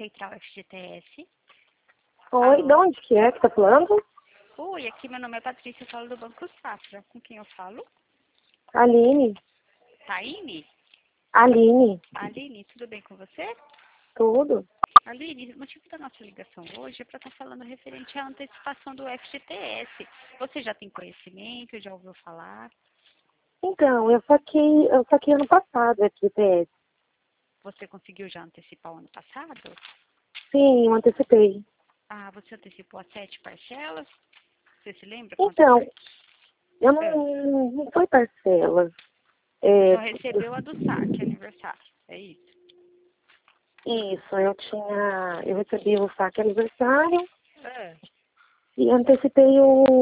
Central FGTS. Oi, Alô? de onde que é que tá falando? Oi, aqui meu nome é Patrícia, eu falo do Banco Safra. Com quem eu falo? Aline. Taine? Aline. Aline, tudo bem com você? Tudo? Aline, o motivo da nossa ligação hoje é para estar falando referente à antecipação do FGTS. Você já tem conhecimento, já ouviu falar? Então, eu saquei ano passado aqui, PS. Você conseguiu já antecipar o ano passado? Sim, eu antecipei. Ah, você antecipou as 7 parcelas? Você se lembra quantas Então, parcelas? eu não foi parcela. Você É, só recebeu a do saque, aniversário, é isso? isso, eu recebi o saque aniversário É. e antecipei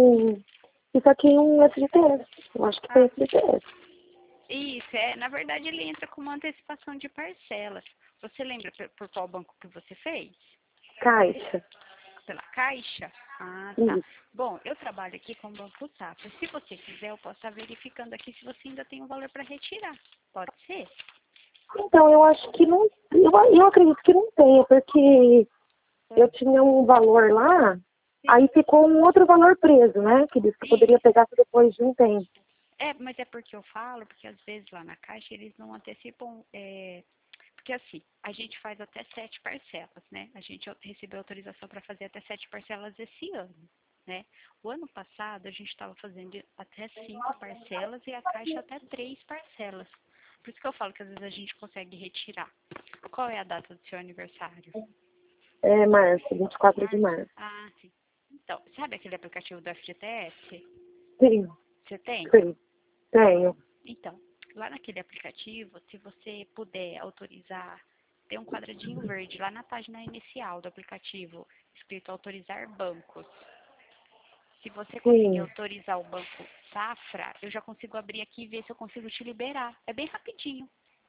e saquei um FGTS. Eu acho que foi Ah, FGTS. isso, na verdade ele entra com uma antecipação de parcelas. Você lembra por qual banco que você fez? Caixa. Pela Caixa? Ah, tá. Isso. Bom, eu trabalho aqui com o Banco Safra. Se você quiser, eu posso estar verificando aqui se você ainda tem um valor para retirar. Pode ser? Então, eu acho que não. Eu acredito que não tenha, porque eu tinha um valor lá, aí ficou um outro valor preso, né? Que disse que poderia Isso. pegar depois de um tempo. Mas é porque eu falo, porque às vezes lá na Caixa eles não antecipam, porque assim, a gente faz até 7 parcelas, né? A gente recebeu autorização para fazer até 7 parcelas esse ano, né? O ano passado a gente estava fazendo até 5 parcelas e a Caixa até 3 parcelas. Por isso que eu falo que às vezes a gente consegue retirar. Qual é a data do seu aniversário? É março, 24 de Março? março. Ah, sim. Então, sabe aquele aplicativo do FGTS? Sim, Você tem? sim, tenho. Então, lá naquele aplicativo, se você puder autorizar, tem um quadradinho verde lá na página inicial do aplicativo, escrito autorizar bancos. Se você conseguir Sim. autorizar o Banco Safra, eu já consigo abrir aqui e ver se eu consigo te liberar. É bem rapidinho.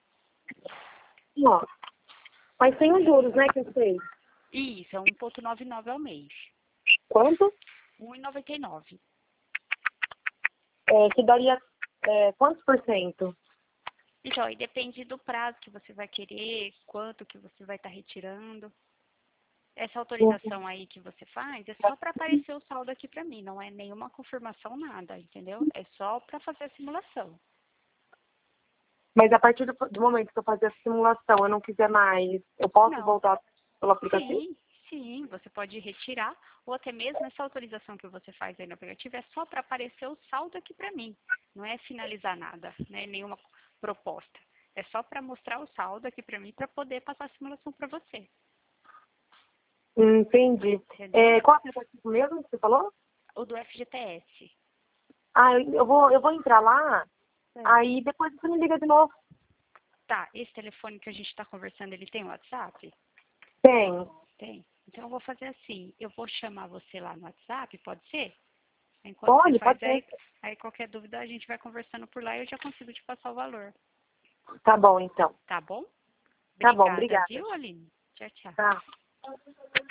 Ó, mas tem os juros, né, que eu sei. Isso, é 1,99 ao mês. Quanto? 1,99. Que daria quantos por cento? Então, aí depende do prazo que você vai querer, quanto que você vai estar retirando. Essa autorização aí que você faz é só para aparecer o saldo aqui para mim, não é nenhuma confirmação, nada, entendeu? É só para fazer a simulação. Mas a partir do momento que eu fazer a simulação, eu não quiser mais, eu posso Não. voltar pelo aplicativo? Sim, sim, você pode retirar, ou até mesmo essa autorização que você faz aí no aplicativo é só para aparecer o saldo aqui para mim. Não é finalizar nada, né? Nenhuma proposta. É só para mostrar o saldo aqui para mim para poder passar a simulação para você. Entendi. Entendeu? Qual aplicativo mesmo que você falou? O do FGTS. Ah, eu vou entrar lá, É. aí depois você me liga de novo. Tá, esse telefone que a gente está conversando, ele tem WhatsApp? Tem. Tem. Então eu vou fazer assim, eu vou chamar você lá no WhatsApp, pode ser? Enquanto você Pode faz ser. aí qualquer dúvida a gente vai conversando por lá e eu já consigo te passar o valor. Tá bom, então. Tá bom? Tá bom, Obrigada, obrigada. viu, Aline? Tchau, tchau. Tá.